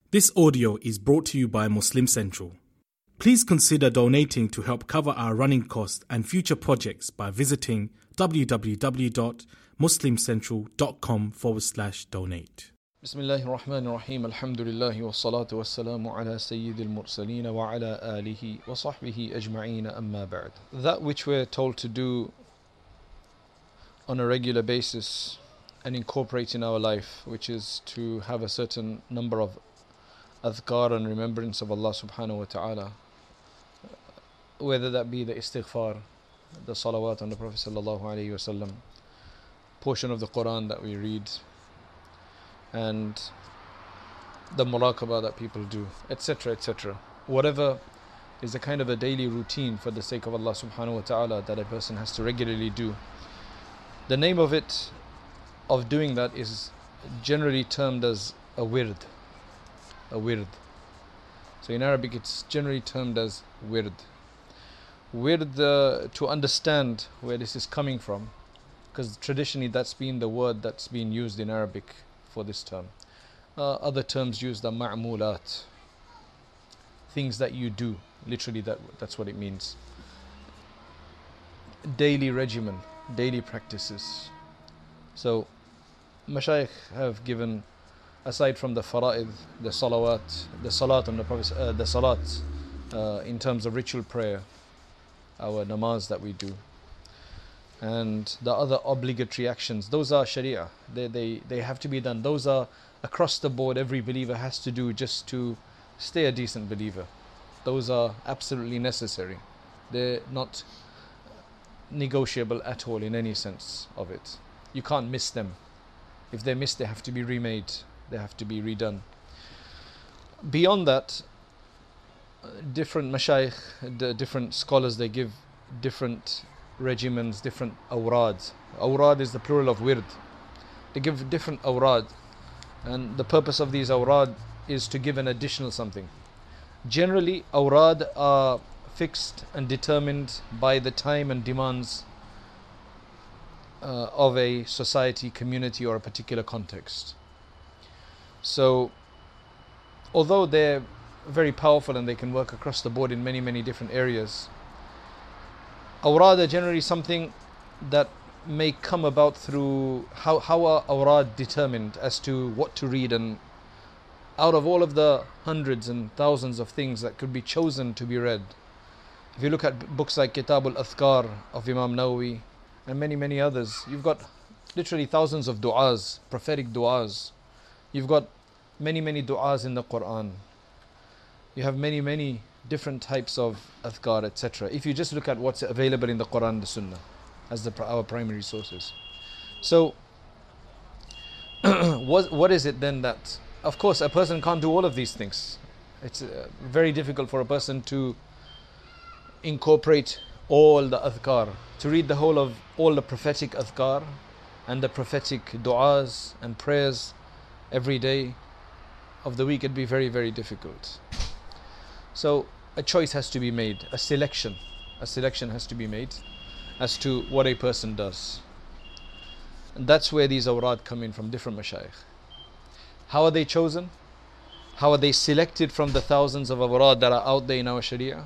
This audio is brought to you by Muslim Central. Please consider donating to help cover our running costs and future projects by visiting www.muslimcentral.com/donate. Bismillahir Rahmanir Rahim. Alhamdulillah wa salatu wa salamu ala sayyidil mursaleen wa ala alihi wa sahbihi ajma'een, amma ba'd. That which we're told to do on a regular basis and incorporate in our life, which is to have a certain number of adhkar and remembrance of Allah subhanahu wa ta'ala, whether that be the istighfar, the salawat on the Prophet sallallahu alayhi wa sallam, portion of the Quran that we read, and the muraqabah that people do, etc., etc. Whatever is a kind of a daily routine for the sake of Allah subhanahu wa ta'ala that a person has to regularly do. The name of it, of doing that, is generally termed as a wird. A wird. So in Arabic it's generally termed as wird. Wird, to understand where this is coming from, because traditionally that's been the word that's been used in Arabic for this term. Other terms used are ma'mulat, things that you do. Literally that's what it means. Daily regimen, daily practices. So Mashayikh have given, aside from the fara'id, the salawat, the salat on the Prophet, the salat in terms of ritual prayer, our namaz that we do, and the other obligatory actions, those are sharia. They have to be done. Those are across the board, every believer has to do just to stay a decent believer. Those are absolutely necessary. They're not negotiable at all in any sense of it. You can't miss them. If they're missed, they have to be remade. They have to be redone. Beyond that, different mashayikh, the different scholars, they give different regimens, different awrad. Awrad is the plural of wird. They give different awrad, and the purpose of these awrad is to give an additional something. Generally, awrad are fixed and determined by the time and demands of a society, community, or a particular context. So, although they're very powerful and they can work across the board in many, many different areas, awrad are generally something that may come about through how are awrad determined as to what to read, and out of all of the hundreds and thousands of things that could be chosen to be read, if you look at books like Kitab al-Adhkar of Imam Nawawi and many, many others, you've got literally thousands of du'as, prophetic du'as. You've got many, many du'as in the Quran. You have many, many different types of adhkar, etc. If you just look at what's available in the Quran and the Sunnah as our primary sources. So, what is it then that, of course, a person can't do all of these things. It's very difficult for a person to incorporate all the adhkar, to read the whole of all the prophetic adhkar and the prophetic du'as and prayers every day of the week. It'd be very, very difficult. So a choice has to be made, a selection has to be made as to what a person does. And that's where these awrad come in from different mashayikh. How are they chosen? How are they selected from the thousands of awrad that are out there in our sharia?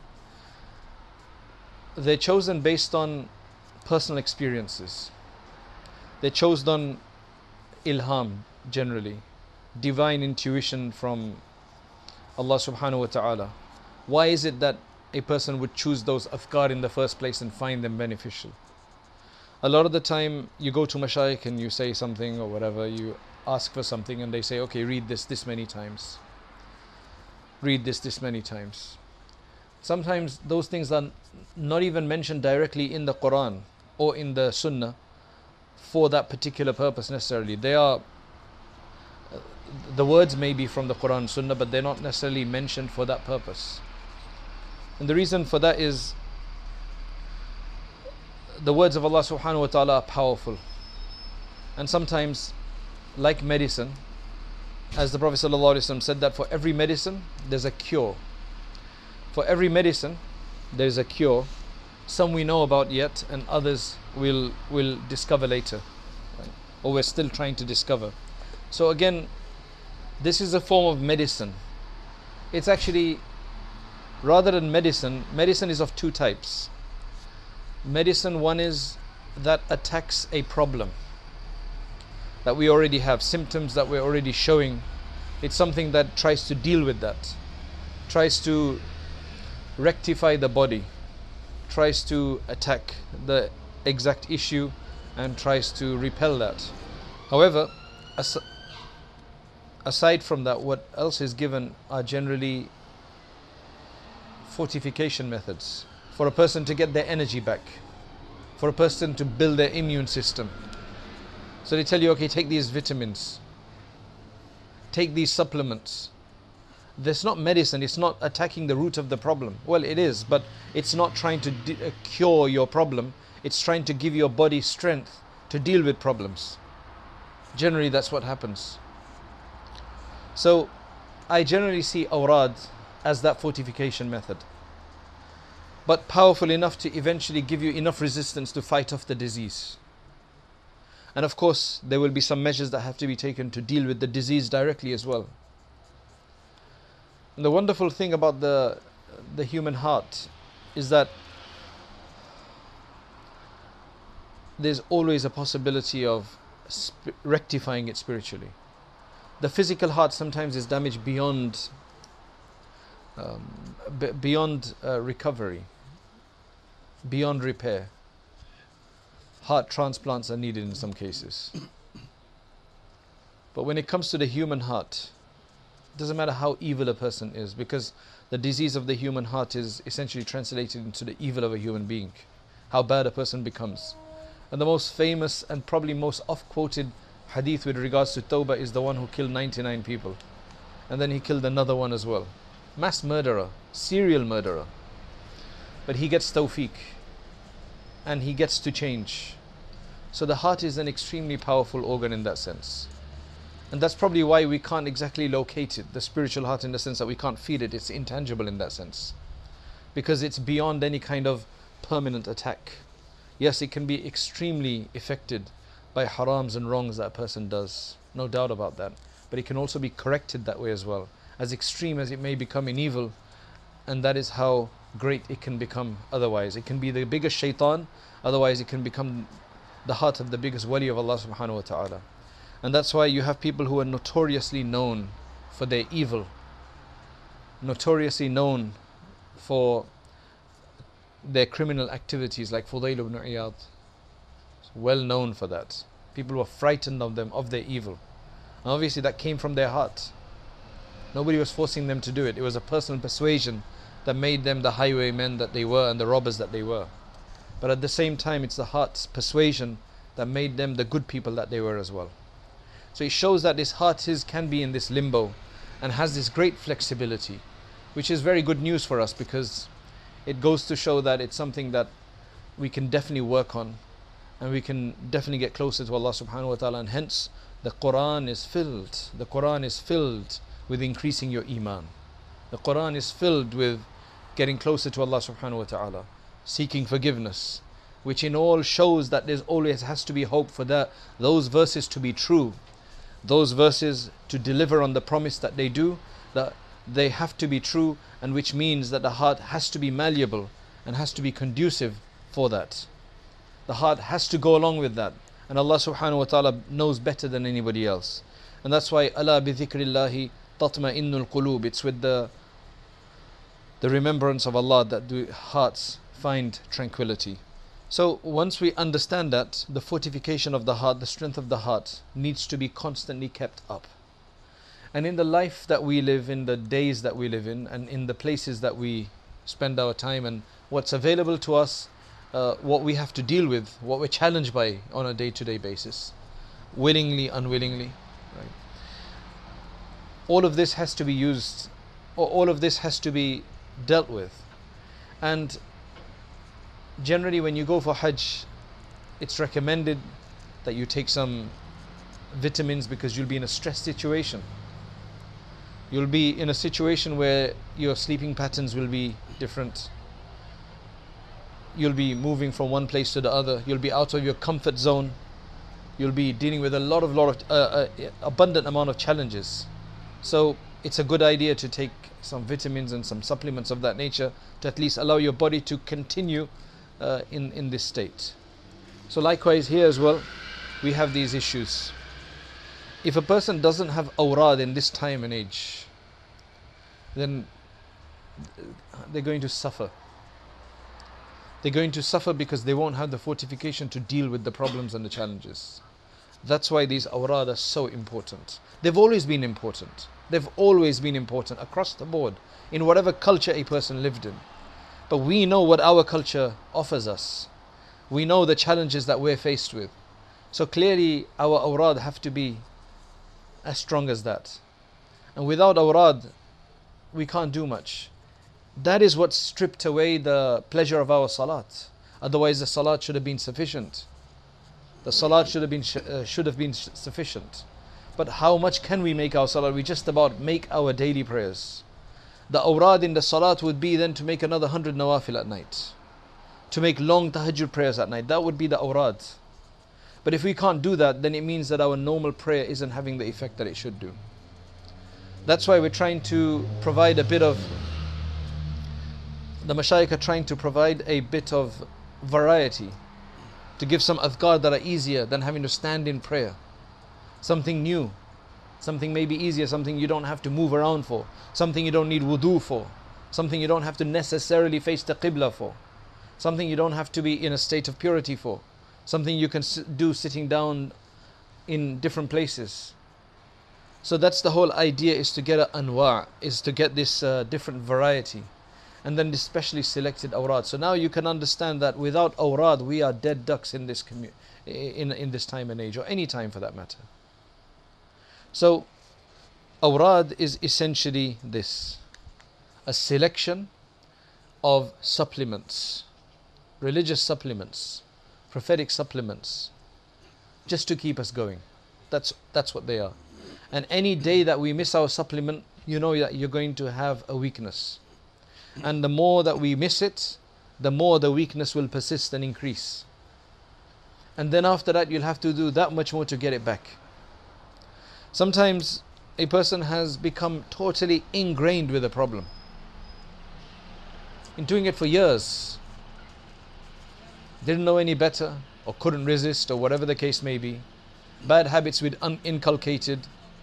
They're chosen based on personal experiences. They're chosen on ilham, generally, divine intuition from Allah subhanahu wa ta'ala. Why is it that a person would choose those adhkar in the first place and find them beneficial? A lot of the time you go to mashayikh and you say something or whatever, you ask for something and they say, okay, read this many times. Read this many times. Sometimes those things are not even mentioned directly in the Quran or in the Sunnah for that particular purpose necessarily. They are, the words may be from the Quran, Sunnah, but they're not necessarily mentioned for that purpose. And the reason for that is the words of Allah subhanahu wa ta'ala are powerful. And sometimes, like medicine, as the Prophet sallallahu alaihi wasallam said that for every medicine, there's a cure. For every medicine, there's a cure. Some we know about yet, and others we'll discover later. Right? Or we're still trying to discover. So again, This is a form of medicine. It's actually, rather than medicine, medicine is of two types. Medicine, one is that attacks a problem that we already have, symptoms that we're already showing. It's something that tries to deal with that, tries to rectify the body, tries to attack the exact issue and tries to repel that. However, aside from that, what else is given are generally fortification methods for a person to get their energy back, for a person to build their immune system. So they tell you, okay, take these vitamins, take these supplements. That's not medicine, it's not attacking the root of the problem. Well, it is, but it's not trying to cure your problem. It's trying to give your body strength to deal with problems. Generally, that's what happens. So, I generally see awrad as that fortification method, but powerful enough to eventually give you enough resistance to fight off the disease. And of course, there will be some measures that have to be taken to deal with the disease directly as well. And the wonderful thing about the human heart is that there's always a possibility of rectifying it spiritually. The physical heart sometimes is damaged beyond recovery, beyond repair. Heart transplants are needed in some cases. But when it comes to the human heart, it doesn't matter how evil a person is, because the disease of the human heart is essentially translated into the evil of a human being, how bad a person becomes. And the most famous and probably most oft-quoted hadith with regards to Tawbah is the one who killed 99 people. And then he killed another one as well. Mass murderer, serial murderer. But he gets tawfiq, and he gets to change. So the heart is an extremely powerful organ in that sense. And that's probably why we can't exactly locate it, the spiritual heart, in the sense that we can't feel it. It's intangible in that sense, because it's beyond any kind of permanent attack. Yes, it can be extremely affected by harams and wrongs that a person does, no doubt about that. But it can also be corrected that way as well, as extreme as it may become in evil. And that is how great it can become otherwise. It can be the biggest shaitan, otherwise it can become the heart of the biggest wali of Allah subhanahu wa ta'ala. And that's why you have people who are notoriously known for their evil, notoriously known for their criminal activities, like Fudayl ibn Iyad. Well known for that. People were frightened of them, of their evil. And obviously that came from their heart. Nobody was forcing them to do it. It was a personal persuasion that made them the highwaymen that they were and the robbers that they were. But at the same time, it's the heart's persuasion that made them the good people that they were as well. So it shows that this heart can be in this limbo and has this great flexibility, which is very good news for us, because it goes to show that it's something that we can definitely work on, and we can definitely get closer to Allah subhanahu wa ta'ala. And hence the Quran is filled with increasing your iman. The Quran is filled with getting closer to Allah subhanahu wa ta'ala, seeking forgiveness, which in all shows that there's always has to be hope for those verses to be true, those verses to deliver on the promise that they do, that they have to be true, and which means that the heart has to be malleable and has to be conducive for that. The heart has to go along with that, and Allah subhanahu wa ta'ala knows better than anybody else. And that's why ala bi dhikrillahi tatma'innul qulub. It's with the remembrance of Allah that the hearts find tranquility. So once we understand that, the fortification of the heart, the strength of the heart, needs to be constantly kept up. And in the life that we live, in the days that we live in, and in the places that we spend our time, and what's available to us, what we have to deal with, what we're challenged by on a day-to-day basis, willingly, unwillingly, right? All of this has to be used, or all of this has to be dealt with. And generally when you go for Hajj, it's recommended that you take some vitamins, because you'll be in a stressed situation. You'll be in a situation where your sleeping patterns will be different. You'll be moving from one place to the other. You'll be out of your comfort zone. You'll be dealing with a lot of abundant amount of challenges. So it's a good idea to take some vitamins and some supplements of that nature to at least allow your body to continue in this state. So likewise here as well, we have these issues. If a person doesn't have awrad in this time and age, then they're going to suffer. They're going to suffer because they won't have the fortification to deal with the problems and the challenges. That's why these awrad are so important. They've always been important. They've always been important across the board in whatever culture a person lived in. But we know what our culture offers us. We know the challenges that we're faced with. So clearly our awrad have to be as strong as that. And without awrad, we can't do much. That is what stripped away the pleasure of our salat. Otherwise the salat should have been sufficient. The salat should have been sufficient. But how much can we make our salat? We just about make our daily prayers. The awrad in the salat would be then to make another 100 nawafil at night. To make long tahajjud prayers at night. That would be the awrad. But if we can't do that, then it means that our normal prayer isn't having the effect that it should do. That's why we're trying to provide a bit of, the mashayikh are trying to provide a bit of variety, to give some adhkar that are easier than having to stand in prayer. Something new, something maybe easier, something you don't have to move around for, something you don't need wudu for, something you don't have to necessarily face the qibla for, something you don't have to be in a state of purity for, something you can do sitting down in different places. So that's the whole idea, is to get an anwa', is to get this different variety. And then especially selected awrad. So now you can understand that without awrad, we are dead ducks in this in this time and age, or any time for that matter. So awrad is essentially this: a selection of supplements, religious supplements, prophetic supplements, just to keep us going. That's what they are. And any day that we miss our supplement, you know that you're going to have a weakness. And the more that we miss it, the more the weakness will persist and increase. And then after that, you'll have to do that much more to get it back. Sometimes a person has become totally ingrained with a problem, in doing it for years. Didn't know any better, or couldn't resist, or whatever the case may be. Bad habits with inculcated.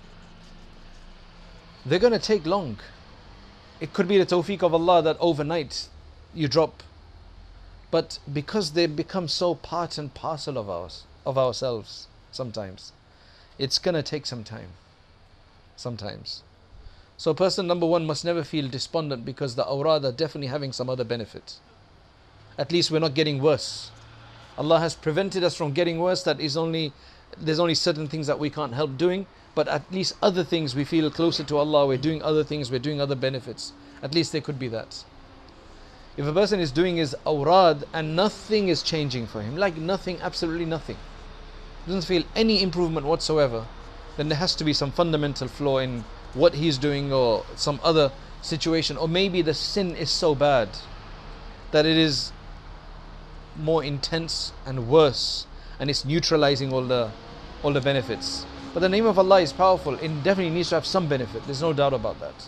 They're going to take long. It could be the tawfiq of Allah that overnight you drop. But because they become so part and parcel of ourselves sometimes, it's going to take some time. Sometimes. So person number one must never feel despondent, because the awrad are definitely having some other benefit. At least we're not getting worse. Allah has prevented us from getting worse. There's only certain things that we can't help doing. But at least other things, we feel closer to Allah, we're doing other things, we're doing other benefits. At least there could be that. If a person is doing his awrad and nothing is changing for him, like nothing, absolutely nothing, doesn't feel any improvement whatsoever, then there has to be some fundamental flaw in what he's doing, or some other situation. Or maybe the sin is so bad that it is more intense and worse, and it's neutralizing all the benefits. But the name of Allah is powerful. It definitely needs to have some benefit. There's no doubt about that.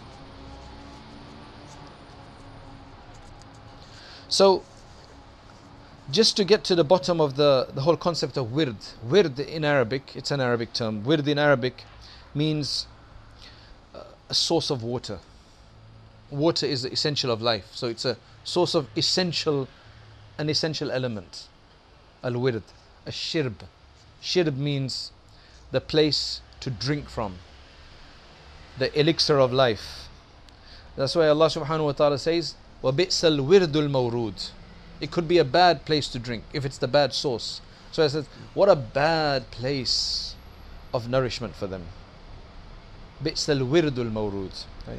So, just to get to the bottom of the whole concept of wird. Wird in Arabic, it's an Arabic term. Wird in Arabic means a source of water. Water is the essential of life. So it's a source of an essential element. Al-wird, al-shirb. Shirb means the place to drink from, the elixir of life. That's why Allah subhanahu wa ta'ala says, وَبِئْسَ الْوِرْدُ الْمَوْرُودُ. It could be a bad place to drink if it's the bad source. So I said, what a bad place of nourishment for them. بِئْسَ الْوِرْدُ الْمَوْرُودُ. Right?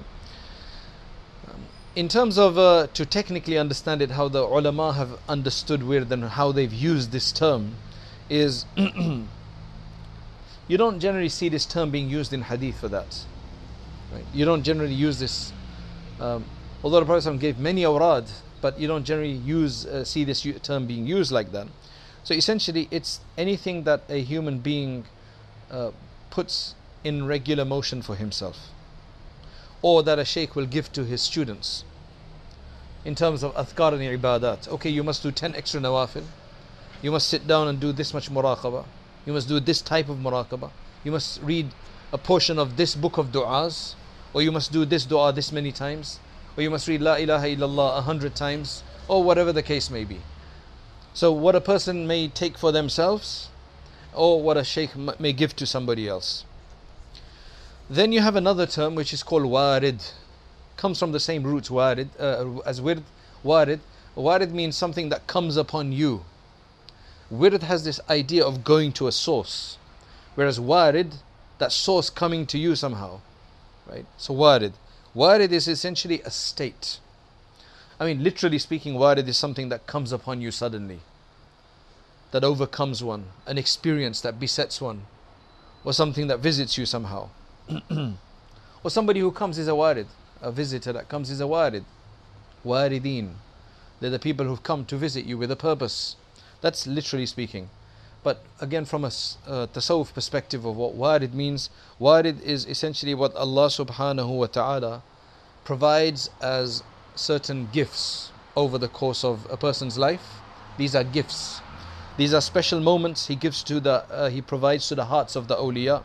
In terms of to technically understand it, how the ulama have understood wird and how they've used this term is you don't generally see this term being used in hadith for that. Right? You don't generally use this, although the Prophet gave many awrad, but you don't generally see this term being used like that. So essentially it's anything that a human being puts in regular motion for himself. or that a shaykh will give to his students in terms of adhkar and ibadat. Okay, you must do 10 extra nawafil. You must sit down and do this much muraqabah. You must do this type of muraqabah. You must read a portion of this book of du'as, or you must do this du'a this many times, or you must read La ilaha illallah 100 times, or whatever the case may be. So what a person may take for themselves, or what a shaykh may give to somebody else. Then you have another term which is called warid. Comes from the same roots warid as wird. Warid. Warid means something that comes upon you. Wird has this idea of going to a source, whereas warid, that source coming to you somehow, right? So warid is essentially a state. I mean, literally speaking, warid is something that comes upon you suddenly, that overcomes one, an experience that besets one, or something that visits you somehow. Or somebody who comes is a warid. A visitor that comes is a warid. Warideen. They're the people who've come to visit you with a purpose. That's literally speaking. But again, from a tasawwuf perspective of what warid means, warid is essentially what Allah subhanahu wa ta'ala provides as certain gifts over the course of a person's life. These are gifts. These are special moments He gives to He provides to the hearts of the awliya,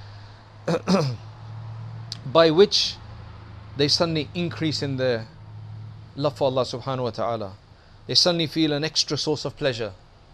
by which they suddenly increase in their love for Allah subhanahu wa ta'ala. They suddenly feel an extra source of pleasure.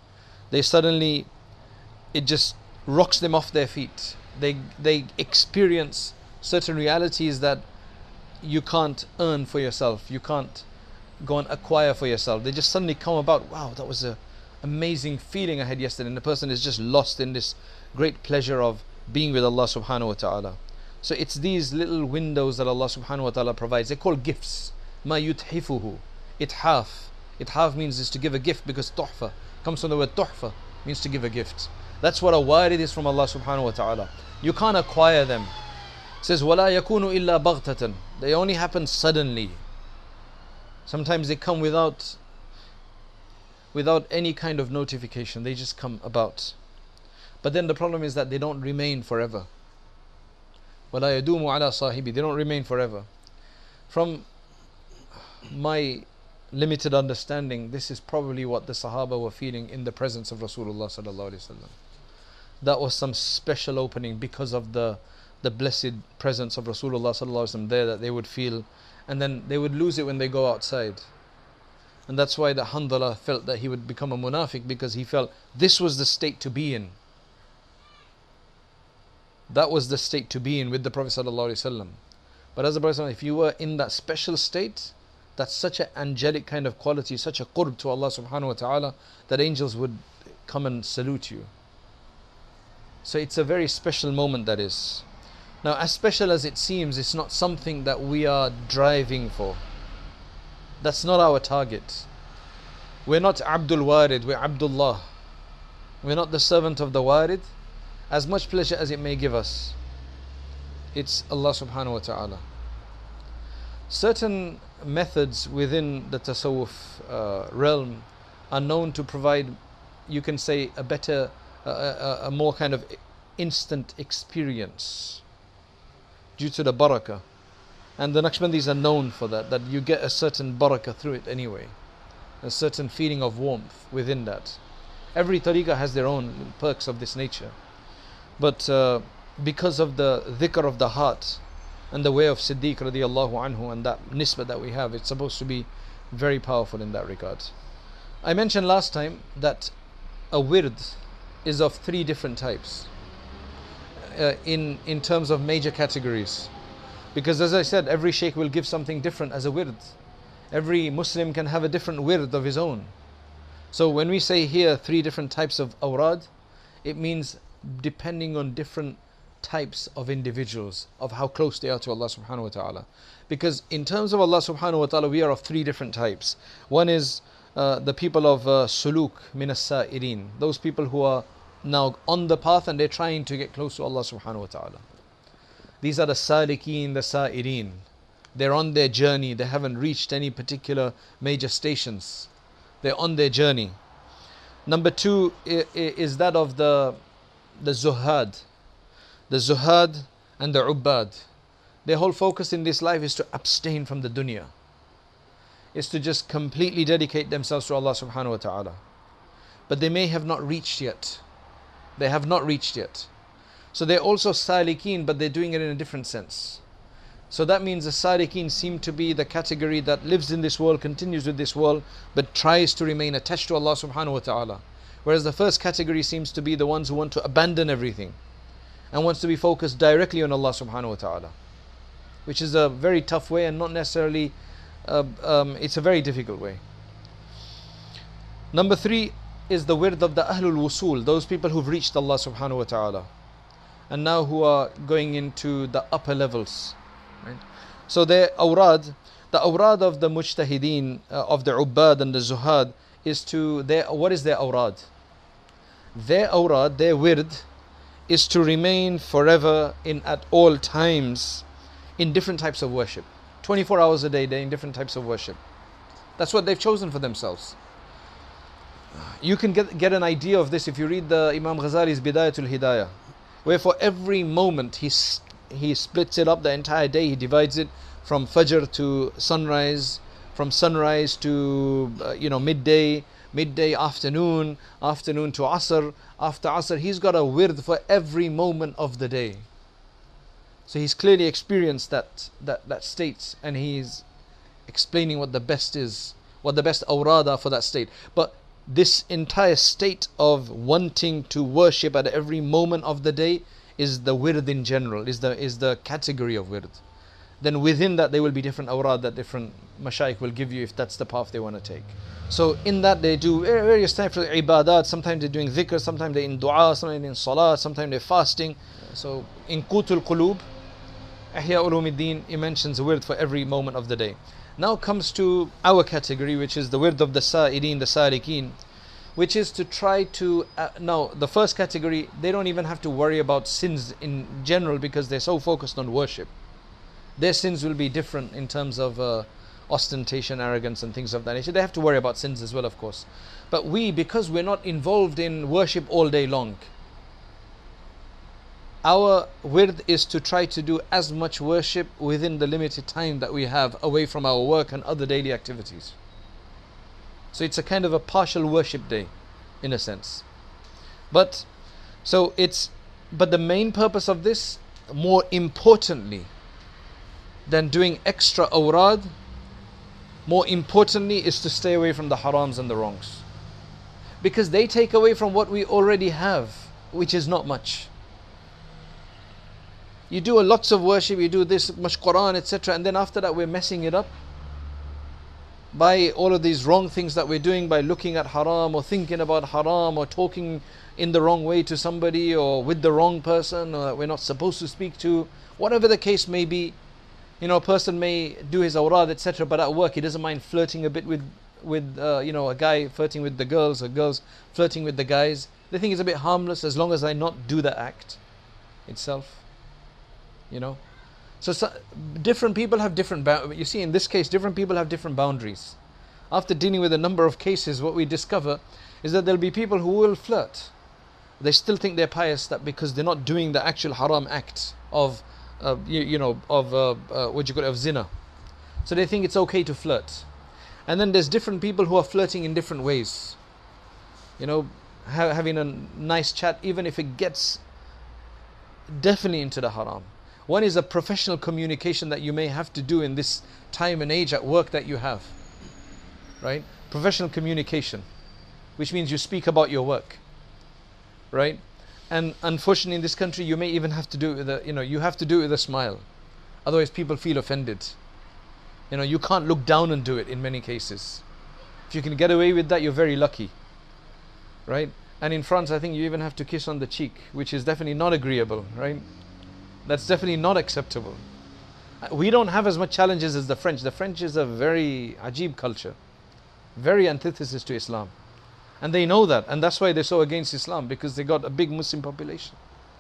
It just rocks them off their feet. They experience certain realities that you can't earn for yourself. You can't go and acquire for yourself. They just suddenly come about. Wow, that was an amazing feeling I had yesterday. And the person is just lost in this great pleasure of being with Allah subhanahu wa ta'ala. So it's these little windows that Allah subhanahu wa ta'ala provides. They're called gifts. Ma yuthifuhu. Ithaf. Ithaf means is to give a gift, because tuhfa comes from the word tuhfa, means to give a gift. That's what a warid is from Allah subhanahu wa ta'ala. You can't acquire them. It says, وَلَا يَكُونُ إِلَّا بَغْتَةً. They only happen suddenly. Sometimes they come without any kind of notification. They just come about. But then the problem is that they don't remain forever. وَلَا يَدُومُ عَلَى صَاحِبِ. They don't remain forever. From my limited understanding, this is probably what the Sahaba were feeling in the presence of Rasulullah sallallahu alaihi wasallam. That was some special opening because of the blessed presence of Rasulullah sallallahu alaihi wasallam there, that they would feel, and then they would lose it when they go outside. And that's why the Handala felt that he would become a munafiq, because he felt this was the state to be in. That was the state to be in with the Prophet sallallahu alaihi wasallam. But as the Prophet, if you were in that special state, that's such an angelic kind of quality, such a qurb to Allah subhanahu wa ta'ala, that angels would come and salute you. So it's a very special moment, that is. Now, as special as it seems, it's not something that we are driving for. That's not our target. We're not Abdul Warid, we're Abdullah. We're not the servant of the Warid. As much pleasure as it may give us, it's Allah subhanahu wa ta'ala. Certain methods within the tasawwuf realm are known to provide, you can say, a better, a more kind of instant experience due to the barakah. And the Naqshbandis are known for that you get a certain barakah through it anyway, a certain feeling of warmth within that. Every tariqah has their own perks of this nature. But because of the dhikr of the heart and the way of Siddiq radiallahu anhu and that nisbah that we have, it's supposed to be very powerful in that regard. I mentioned last time that a wird is of 3 different types in terms of major categories. Because as I said, every shaykh will give something different as a wird. Every Muslim can have a different wird of his own. So when we say here 3 different types of awrad, it means depending on different types of individuals, of how close they are to Allah subhanahu wa ta'ala. Because in terms of Allah subhanahu wa ta'ala, we are of 3 different types. One is the people of suluk min as-sa'irin, those people who are now on the path and they're trying to get close to Allah subhanahu wa ta'ala. These are the salikin, the sa'irin. They're on their journey. They haven't reached any particular major stations. They're on their journey. Number 2 is that of the zuhad. The zuhad and the ubbad. Their whole focus in this life is to abstain from the dunya, is to just completely dedicate themselves to Allah subhanahu wa ta'ala. But they may have not reached yet. They have not reached yet. So they're also salikin, but they're doing it in a different sense. So that means the salikin seem to be the category that lives in this world, continues with this world, but tries to remain attached to Allah subhanahu wa ta'ala. Whereas the first category seems to be the ones who want to abandon everything and wants to be focused directly on Allah subhanahu wa ta'ala, which is a very tough way and not necessarily, it's a very difficult way. Number 3 is the wird of the Ahlul Wusul, those people who've reached Allah subhanahu wa ta'ala and now who are going into the upper levels. Right? So their awrad, the awrad of the mujtahideen, of the ubbad and the zuhad, is to their, what is their awrad? Their awrad, their wird, is to remain forever at all times in different types of worship. 24 hours a day, they're in different types of worship. That's what they've chosen for themselves. You can get an idea of this if you read the Imam Ghazali's Bidayatul Hidayah, where for every moment he splits it up the entire day. He divides it from Fajr to sunrise, from sunrise to midday, afternoon to Asr, after Asr. He's got a wird for every moment of the day. So he's clearly experienced that state, and he's explaining what the best is, what the best awrad are for that state. But this entire state of wanting to worship at every moment of the day is the wird in general, is the category of wird. Then within that there will be different awrad that different mashayikh will give you if that's the path they want to take. So in that they do various types of ibadat. Sometimes they're doing dhikr, sometimes they're in dua, sometimes they're in salat, sometimes they're fasting. So in Qutul Qulub, Ihya Ulumuddin, he mentions a wird for every moment of the day. Now comes to our category, which is the wird of the sa'ideen, the salikin, which is to try to, now the first category, they don't even have to worry about sins in general because they're so focused on worship. Their sins will be different in terms of ostentation, arrogance and things of that nature. They have to worry about sins as well, of course. But we, because we're not involved in worship all day long, our wird is to try to do as much worship within the limited time that we have away from our work and other daily activities. So it's a kind of a partial worship day, in a sense. But the main purpose of this, more importantly than doing extra awrad, more importantly is to stay away from the harams and the wrongs. Because they take away from what we already have, which is not much. You do lots of worship, you do this much Quran, etc., and then after that we're messing it up by all of these wrong things that we're doing, by looking at haram or thinking about haram or talking in the wrong way to somebody or with the wrong person or that we're not supposed to speak to, whatever the case may be. A person may do his awrad, etc., but at work he doesn't mind flirting a bit with a guy flirting with the girls or girls flirting with the guys. They think it's a bit harmless as long as I not do the act itself. So different people have different you see, in this case, different people have different boundaries. After dealing with a number of cases, what we discover is that there'll be people who will flirt. They still think they're pious, that because they're not doing the actual haram act of of zina. So they think it's okay to flirt. And then there's different people who are flirting in different ways. Having a nice chat, even if it gets definitely into the haram. One is a professional communication that you may have to do in this time and age at work that you have. Right? Professional communication, which means you speak about your work. Right? And unfortunately in this country you may even have to do it with you have to do it with a smile. Otherwise people feel offended. You can't look down and do it in many cases. If you can get away with that, you're very lucky. Right? And in France I think you even have to kiss on the cheek, which is definitely not agreeable, right? That's definitely not acceptable. We don't have as much challenges as the French. The French is a very ajib culture, very antithesis to Islam. And they know that, and that's why they're so against Islam, because they got a big Muslim population.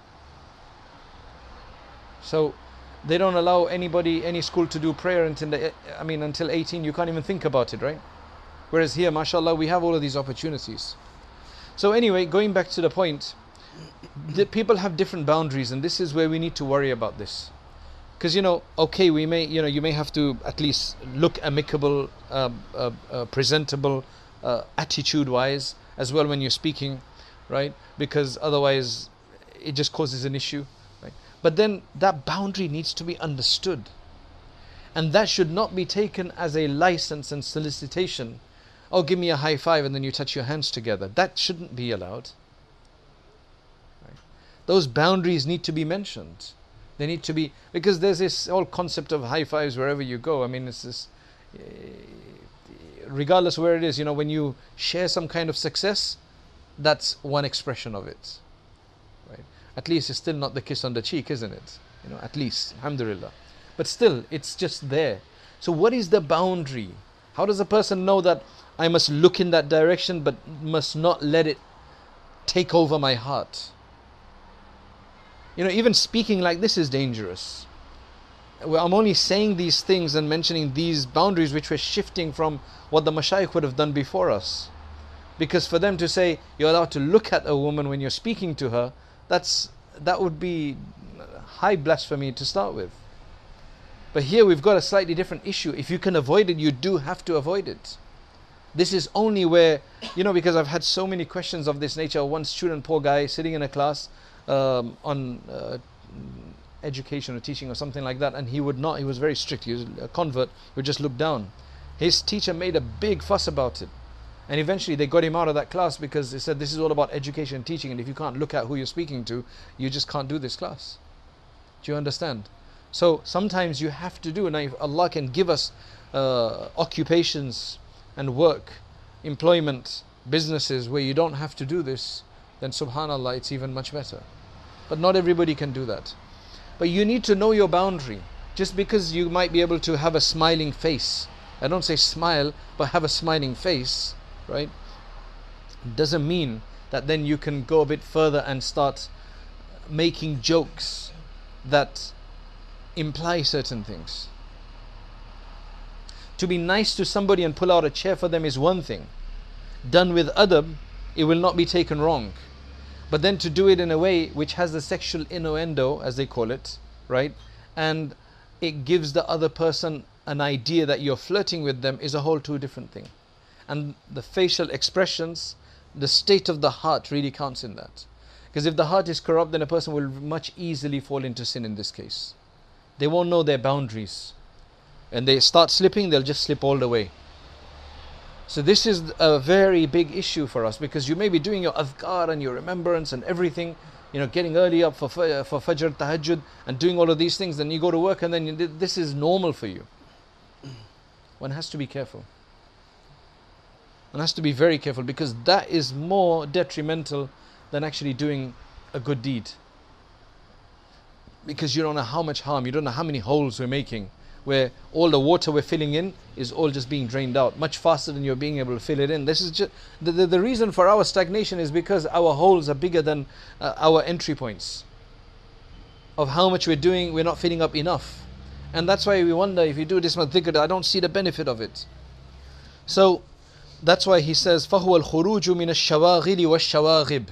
So they don't allow any school to do prayer until 18. You can't even think about it, right? Whereas here, mashallah, we have all of these opportunities. So anyway, going back to the point, the people have different boundaries, and this is where we need to worry about this. Because, okay, we may, you may have to at least look amicable, presentable, attitude-wise as well when you're speaking, right? Because otherwise it just causes an issue, right? But then that boundary needs to be understood. And that should not be taken as a license and solicitation. Oh, give me a high five, and then you touch your hands together. That shouldn't be allowed. Right? Those boundaries need to be mentioned. They need to be, because there's this whole concept of high fives wherever you go. I mean, it's this, regardless where it is, when you share some kind of success, that's one expression of it. Right? At least it's still not the kiss on the cheek, isn't it? At least, alhamdulillah. But still, it's just there. So what is the boundary? How does a person know that I must look in that direction but must not let it take over my heart? Even speaking like this is dangerous. Well, I'm only saying these things and mentioning these boundaries which were shifting from what the mashayikh would have done before us. Because for them to say you're allowed to look at a woman when you're speaking to her, that would be high blasphemy to start with. But here we've got a slightly different issue. If you can avoid it, you do have to avoid it. This is only where, because I've had so many questions of this nature. One student, poor guy, sitting in a class on education or teaching or something like that, and he was very strict. He was a convert, he would just look down. His teacher made a big fuss about it, and eventually they got him out of that class because they said this is all about education and teaching, and if you can't look at who you're speaking to, you just can't do this class. Do you understand? So sometimes you have to do, and if Allah can give us occupations and work, employment, businesses where you don't have to do this, then subhanallah, it's even much better. But not everybody can do that. But you need to know your boundary. Just because you might be able to have a smiling face, I don't say smile, but have a smiling face, right? Doesn't mean that then you can go a bit further and start making jokes that imply certain things. To be nice to somebody and pull out a chair for them is one thing. Done with adab, it will not be taken wrong. But then to do it in a way which has the sexual innuendo, as they call it, right? And it gives the other person an idea that you're flirting with them is a whole two different thing. And the facial expressions, the state of the heart really counts in that. Because if the heart is corrupt, then a person will much easily fall into sin in this case. They won't know their boundaries. And they start slipping, they'll just slip all the way. So this is a very big issue for us, because you may be doing your adhkar and your remembrance and everything, getting early up for Fajr, Tahajjud, and doing all of these things, then you go to work and then this is normal for you. One has to be careful. One has to be very careful, because that is more detrimental than actually doing a good deed. Because you don't know how much harm, you don't know how many holes we're making, where all the water we're filling in is all just being drained out much faster than you're being able to fill it in. This is just the reason for our stagnation is because our holes are bigger than our entry points. Of how much we're doing, we're not filling up enough. And that's why we wonder, if you do this much dhikr, I don't see the benefit of it. So that's why he says, فَهُوَ الْخُرُوجُ مِنَ الشَّوَاغِلِ وَالشَّوَاغِبِ.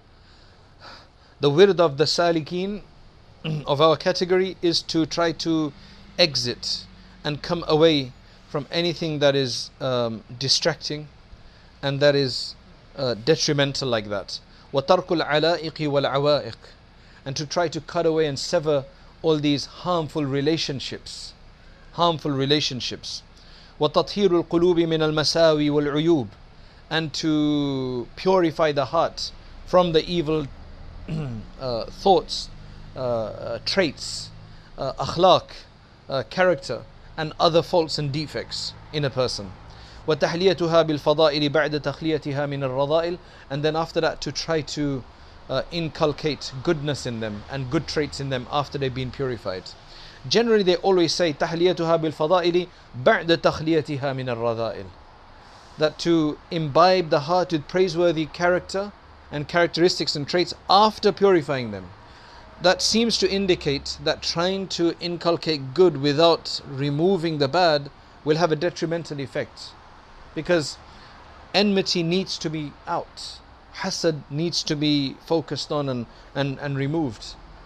The wird of the salikeen of our category is to try to exit and come away from anything that is distracting and that is detrimental like that. وَتَرْكُ الْعَلَائِقِ وَالْعَوَائِقِ. And to try to cut away and sever all these harmful relationships. وَتَطْهِيرُ الْقُلُوبِ مِنَ الْمَسَاوِي وَالْعُيُوبِ. And to purify the heart from the evil thoughts, traits, akhlaq, character, and other faults and defects in a person. وَتَحْلِيَتُهَا بِالْفَضَائِلِ بَعْدَ تَخْلِيَتِهَا مِنَ الرَّضَائِلِ. And then after that to try to inculcate goodness in them and good traits in them after they've been purified. Generally they always say تَحْلِيَتُهَا بِالْفَضَائِلِ بَعْدَ تَخْلِيَتِهَا مِنَ الرَّضَائِلِ. That to imbibe the heart with praiseworthy character and characteristics and traits after purifying them. That seems to indicate that trying to inculcate good without removing the bad will have a detrimental effect. Because enmity needs to be out. Hasad needs to be focused on and removed.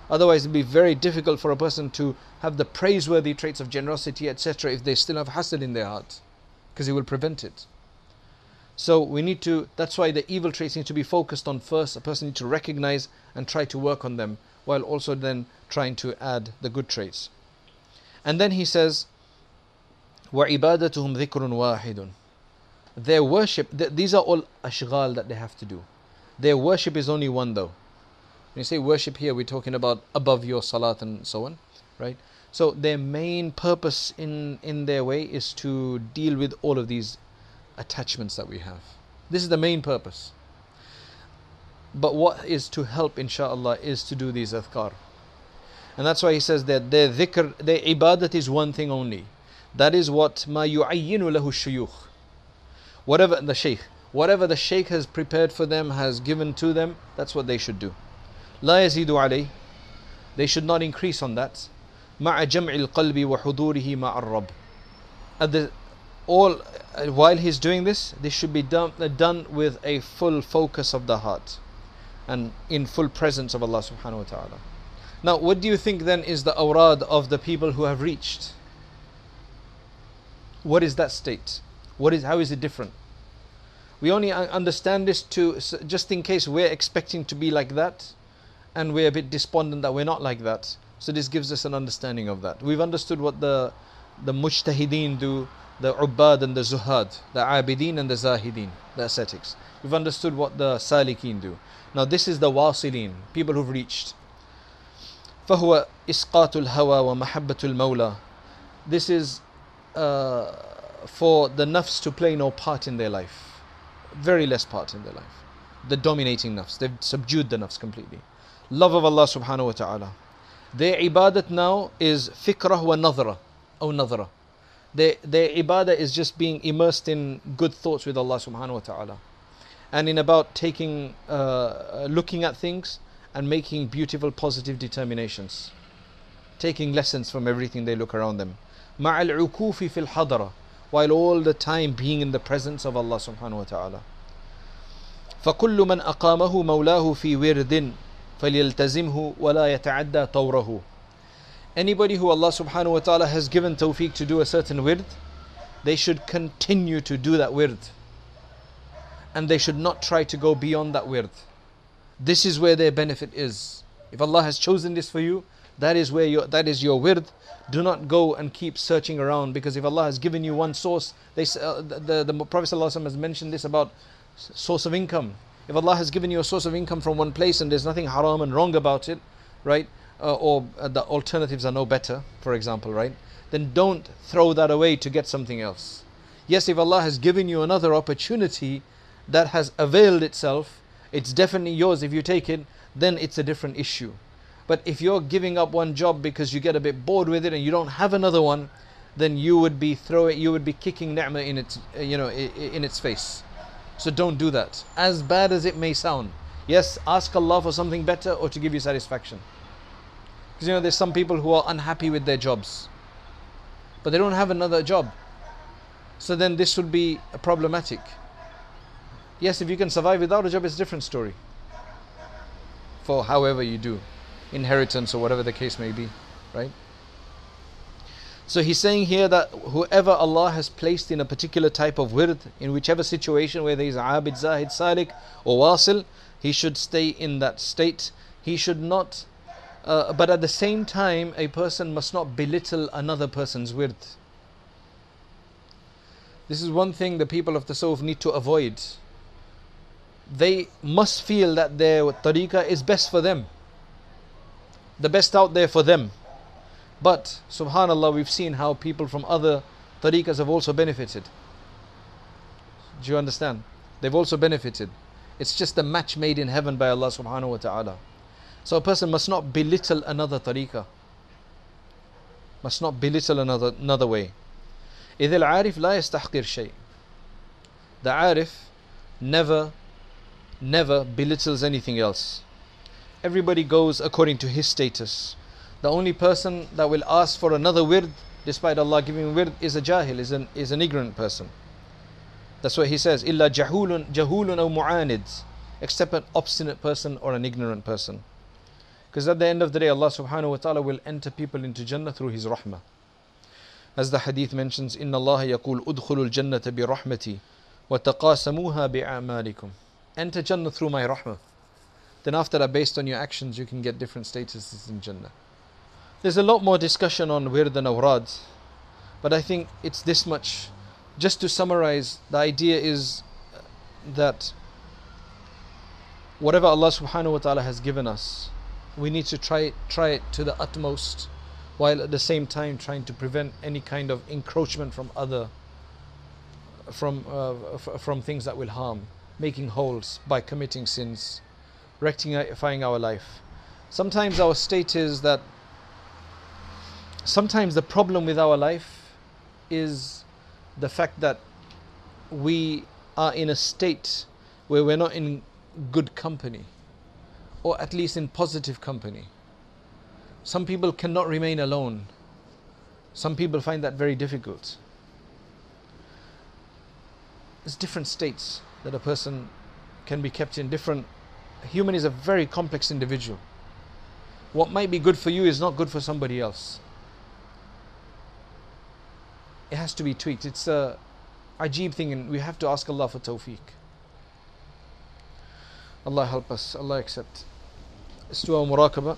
Otherwise, it'd be very difficult for a person to have the praiseworthy traits of generosity, etc., if they still have hasad in their heart, because it will prevent it. So we need to, that's why the evil traits need to be focused on first. A person needs to recognize and try to work on them, while also then trying to add the good traits. And then he says, وَعِبَادَتُهُمْ ذِكْرٌ وَاحِدٌ. Their worship, these are all ashghal that they have to do. Their worship is only one though. When you say worship here, we're talking about above your salat and so on, right? So their main purpose in their way is to deal with all of these attachments that we have. This is the main purpose. But what is to help, inshaAllah, is to do these adhkar. And that's why he says that their dhikr, their ibadat is one thing only. That is what ma yu'ayyinu lahu shuyukh. Whatever the shaykh has prepared for them, has given to them, that's what they should do. La yazidu alayh. They should not increase on that. Ma'a jam'il qalbi wa hudurihi ma'a ar-rabb. While he's doing this should be done with a full focus of the heart and in full presence of Allah subhanahu wa ta'ala. Now, what do you think then is the awrad of the people who have reached? What is that state? How is it different? We only understand this just in case we're expecting to be like that and we're a bit despondent that we're not like that. So this gives us an understanding of that. We've understood what the mujtahideen do, the ubbad and the zuhad, the abideen and the zahideen, the ascetics. We've understood what the salikeen do. Now this is the wasilin, people who've reached. فَهُوَ إِسْقَاطُ الْهَوَى وَمَحَبَّةُ الْمَوْلَى. This is for the nafs to play no part in their life. Very less part in their life. The dominating nafs. They've subdued the nafs completely. Love of Allah subhanahu wa ta'ala. Their ibadat now is fikrah wa nadhra. Or nadhra. Their ibadah is just being immersed in good thoughts with Allah subhanahu wa ta'ala. And in about taking, looking at things and making beautiful positive determinations. Taking lessons from everything they look around them. مع العكوف في الحضرة, while all the time being in the presence of Allah subhanahu wa ta'ala. فكل من أقامه مولاه في ورد فليلتزمه ولا يتعدى طوره. Anybody who Allah subhanahu wa ta'ala has given tawfiq to do a certain wird, they should continue to do that wird. And they should not try to go beyond that wird. This is where their benefit is. If Allah has chosen this for you, that is your wird. Do not go and keep searching around, because if Allah has given you one source, the Prophet ﷺ has mentioned this about source of income. If Allah has given you a source of income from one place and there's nothing haram and wrong about it, right? Or the alternatives are no better, for example, right? Then don't throw that away to get something else. Yes, if Allah has given you another opportunity that has availed itself, it's definitely yours. If you take it, then it's a different issue. But if you're giving up one job because you get a bit bored with it and you don't have another one, then you would be kicking ni'mah in its, in its face. So don't do that. As bad as it may sound. Yes, ask Allah for something better or to give you satisfaction. Because there's some people who are unhappy with their jobs, but they don't have another job. So then this would be problematic. Yes, if you can survive without a job, it's a different story. For however you do, inheritance or whatever the case may be, right? So he's saying here that whoever Allah has placed in a particular type of wird, in whichever situation, whether he's abid, zahid, salik or wasil, he should stay in that state. He should not, but at the same time, a person must not belittle another person's wird. This is one thing the people of Tasawwuf need to avoid. They must feel that their tariqah is best for them, the best out there for them. But subhanallah, we've seen how people from other tariqahs have also benefited. Do you understand? They've also benefited. It's just a match made in heaven by Allah subhanahu wa ta'ala. So a person must not belittle another tariqah, must not belittle another way. إذ العارف لا يستحقر شيء. The arif never belittles anything else. Everybody goes according to his status. The only person that will ask for another wird, despite Allah giving wird, is a jahil, is an ignorant person. That's what he says, إِلَّا جَهُولٌ أَوْ مُعَانِدٌ, except an obstinate person or an ignorant person. Because at the end of the day, Allah subhanahu wa ta'ala will enter people into Jannah through His rahmah. As the hadith mentions, إِنَّ اللَّهَ يَقُولُ أُدْخُلُوا الْجَنَّةَ بِرَحْمَتِي وَتَقَاسَمُوهَا بِأَعْمَالِكُمْ. Enter Jannah through my rahmah. Then after that, based on your actions, you can get different statuses in Jannah. There's a lot more discussion on wird and awrad, but I think it's this much. Just to summarize, the idea is that whatever Allah subhanahu wa ta'ala has given us, we need to try it to the utmost, while at the same time trying to prevent any kind of encroachment from from things that will harm, making holes by committing sins, rectifying our life. Sometimes our state is that sometimes the problem with our life is the fact that we are in a state where we're not in good company, or at least in positive company. Some people cannot remain alone. Some people find that very difficult. There's different states that a person can be kept in. Human is a very complex individual. What might be good for you is not good for somebody else. It has to be tweaked. It's a ajib thing, and we have to ask Allah for tawfiq. Allah help us, Allah accept. Let's do our muraqabah.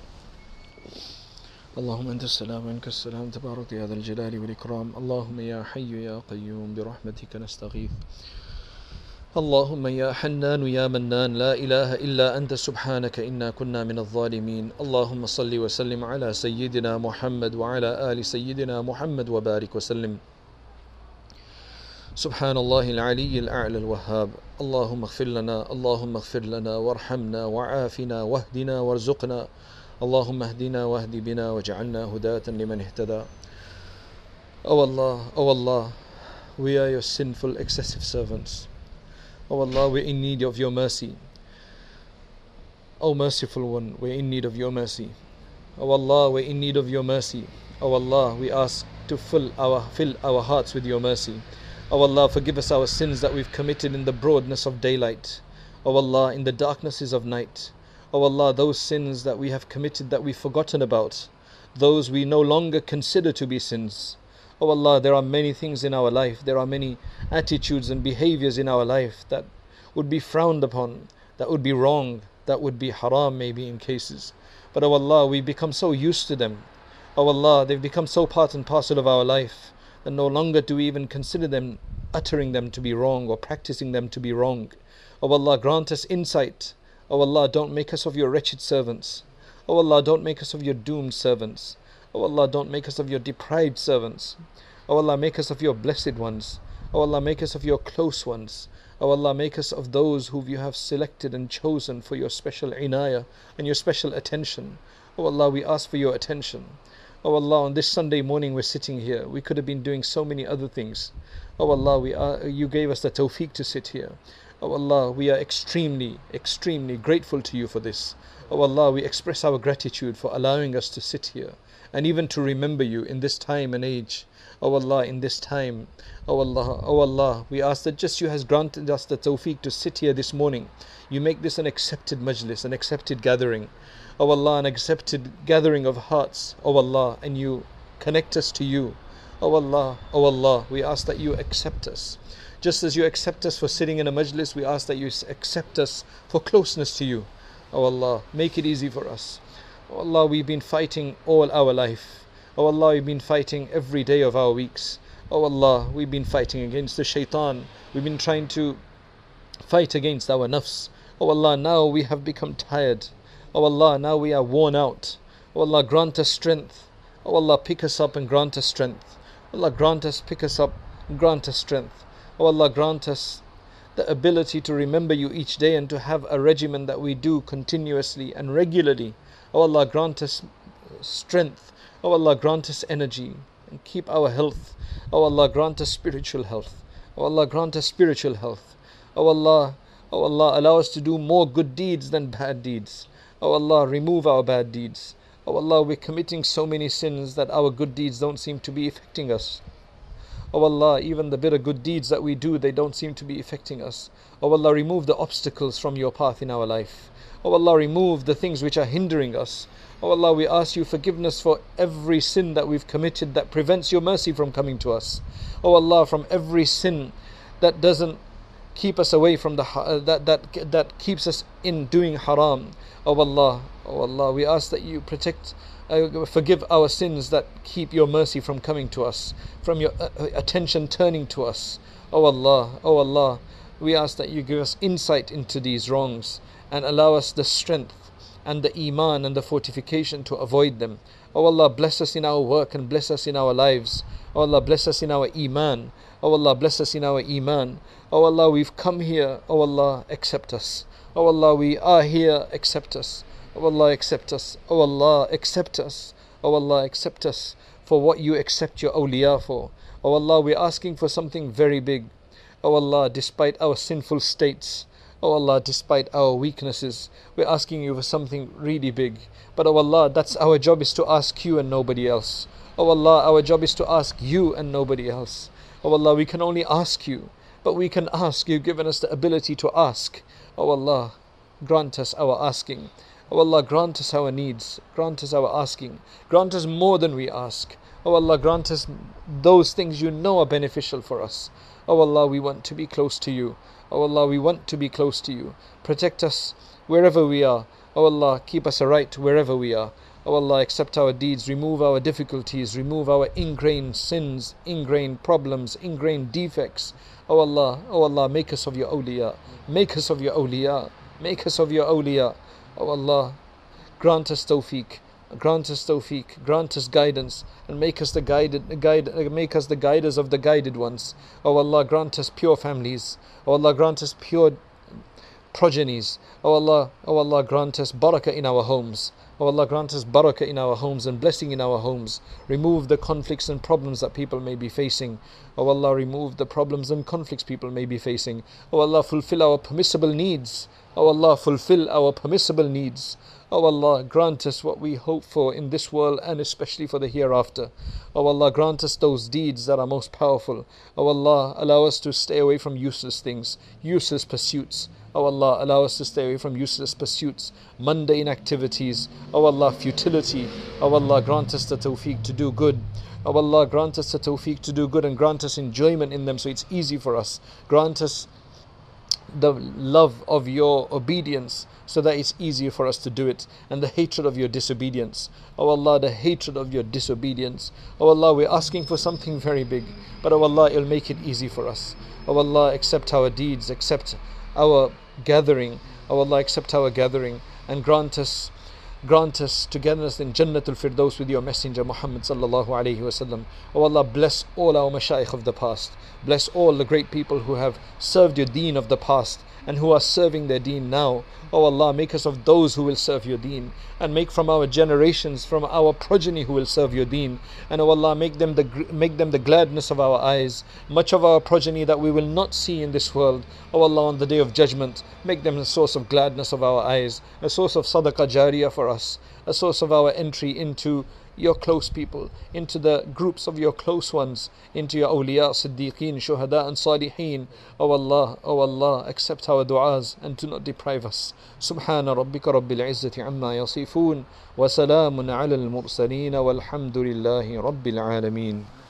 اللهم أنت السلام ومنك السلام تبارك يا ذا الجلال والإكرام اللهم يا حي يا قيوم برحمتك نستغيث اللهم يا حنان يا منان لا إله إلا أنت سبحانك إنا كنا من الظالمين اللهم صل وسلم على سيدنا محمد وعلى آل سيدنا محمد وبارك وسلم سبحان الله العلي الأعلى الوهاب اللهم اغفر لنا وارحمنا وعافنا واهدنا وارزقنا اللهم اهدنا واهد بنا واجعلنا هداة لمن اهتدى. O Allah, we are your sinful, excessive servants. O Allah, we're in need of your mercy. O merciful one, we're in need of your mercy. O Allah, we're in need of your mercy. O Allah, we ask to fill our hearts with your mercy. O Allah, forgive us our sins that we've committed in the broadness of daylight. O Allah, in the darknesses of night. O Allah, those sins that we have committed that we've forgotten about, those we no longer consider to be sins. O Allah, there are many things in our life, there are many attitudes and behaviors in our life that would be frowned upon, that would be wrong, that would be haram maybe in cases. But O Allah, we become so used to them. O Allah, they've become so part and parcel of our life that no longer do we even consider them, uttering them to be wrong or practicing them to be wrong. O Allah, grant us insight. O Allah, don't make us of your wretched servants. O Allah, don't make us of your doomed servants. O Allah, don't make us of your deprived servants. O Allah, make us of your blessed ones. O Allah, make us of your close ones. O Allah, make us of those who you have selected and chosen for your special inayah and your special attention. O Allah, we ask for your attention. O Allah, on this Sunday morning we're sitting here. We could have been doing so many other things. O Allah, you gave us the tawfiq to sit here. O Allah, we are extremely, extremely grateful to you for this. O Allah, we express our gratitude for allowing us to sit here and even to remember you in this time and age. O Allah, in this time. O Allah, we ask that just you has granted us the tawfiq to sit here this morning. You make this an accepted majlis, an accepted gathering. O Allah, an accepted gathering of hearts. O Allah, and you connect us to you. O Allah, we ask that you accept us. Just as you accept us for sitting in a majlis, we ask that you accept us for closeness to you. O Allah, make it easy for us. O Allah, we've been fighting all our life. O Allah, we've been fighting every day of our weeks. O Allah, we've been fighting against the shaitan. We've been trying to fight against our nafs. O Allah, now we have become tired. O Allah, now we are worn out. O Allah, grant us strength. O Allah, pick us up and grant us strength. O Allah, pick us up and grant us strength. O Allah, grant us the ability to remember you each day and to have a regimen that we do continuously and regularly. O Allah, grant us strength. O Allah, grant us energy and keep our health. O Allah, grant us spiritual health. O Allah, grant us spiritual health. O Allah, allow us to do more good deeds than bad deeds. O Allah, remove our bad deeds. O Allah, we're committing so many sins that our good deeds don't seem to be affecting us. Oh Allah, even the bit of good deeds that we do, they don't seem to be affecting us. Oh Allah, remove the obstacles from your path in our life. Oh Allah, remove the things which are hindering us. Oh Allah, we ask you forgiveness for every sin that we've committed that prevents your mercy from coming to us. Oh Allah, from every sin that doesn't keep us away from the that keeps us in doing haram. Oh Allah, we ask that you forgive our sins that keep your mercy from coming to us, from your attention turning to us. Oh Allah, we ask that you give us insight into these wrongs and allow us the strength and the iman and the fortification to avoid them. Oh Allah, bless us in our work and bless us in our lives. Oh Allah, bless us in our iman. Oh Allah, bless us in our iman. Oh Allah, we've come here. Oh Allah, accept us. Oh Allah, we are here. Accept us. Oh Allah, accept us. Oh Allah, accept us. Oh Allah, accept us for what you accept your awliya for. Oh Allah, we're asking for something very big. Oh Allah, despite our sinful states, oh Allah, despite our weaknesses, we're asking you for something really big. But oh Allah, that's our job, is to ask you and nobody else. Oh Allah, our job is to ask you and nobody else. Oh Allah, we can only ask you, but we can ask. You've given us the ability to ask. Oh Allah, grant us our asking. Oh Allah, grant us our needs. Grant us our asking. Grant us more than we ask. Oh Allah, grant us those things you know are beneficial for us. Oh Allah, we want to be close to you. Oh Allah, we want to be close to you. Protect us wherever we are. Oh Allah, keep us aright wherever we are. Oh Allah, accept our deeds, remove our difficulties, remove our ingrained sins, ingrained problems, ingrained defects. Oh Allah, make us of your awliya. Make us of your awliya. Make us of your awliya. Oh Allah, grant us tawfiq. Grant us tawfiq, grant us guidance, and make us the guiders of the guided ones. Oh Allah, grant us pure families. Oh Allah, grant us pure progenies. Oh Allah, grant us barakah in our homes. Oh Allah, grant us barakah in our homes and blessing in our homes. Remove the conflicts and problems that people may be facing. Oh Allah, remove the problems and conflicts people may be facing. Oh Allah, fulfill our permissible needs. Oh Allah, fulfill our permissible needs. Oh Allah, grant us what we hope for in this world and especially for the hereafter. Oh Allah, grant us those deeds that are most powerful. Oh Allah, allow us to stay away from useless things, useless pursuits. Oh Allah, allow us to stay away from useless pursuits, mundane activities. Oh Allah, futility. Oh Allah, grant us the tawfiq to do good. Oh Allah, grant us the tawfiq to do good and grant us enjoyment in them so it's easy for us. Grant us the love of your obedience so that it's easier for us to do it, and the hatred of your disobedience. Oh Allah, the hatred of your disobedience. Oh Allah, we're asking for something very big, but oh Allah, it'll make it easy for us. Oh Allah, accept our deeds, accept our gathering. Oh Allah, accept our gathering and grant us togetherness in Jannatul Firdaus with your Messenger Muhammad sallallahu alaihi wasallam. Oh Allah, bless all our mashayikh of the past. Bless all the great people who have served your deen of the past and who are serving their deen now. Oh Allah, make us of those who will serve your deen, and make from our generations, from our progeny who will serve your deen. And oh Allah, make them the gladness of our eyes. Much of our progeny that we will not see in this world, oh Allah, on the day of judgment, make them a source of gladness of our eyes, a source of sadaqah jariyah for us, a source of our entry into your close people, into the groups of your close ones, into your awliya, siddiqeen, shuhada and salihin. Oh Allah, accept our du'as and do not deprive us. Subhana rabbika rabbil izzati amma yasifun wa salamun ala al-mursaleen walhamdulillahi rabbil alameen.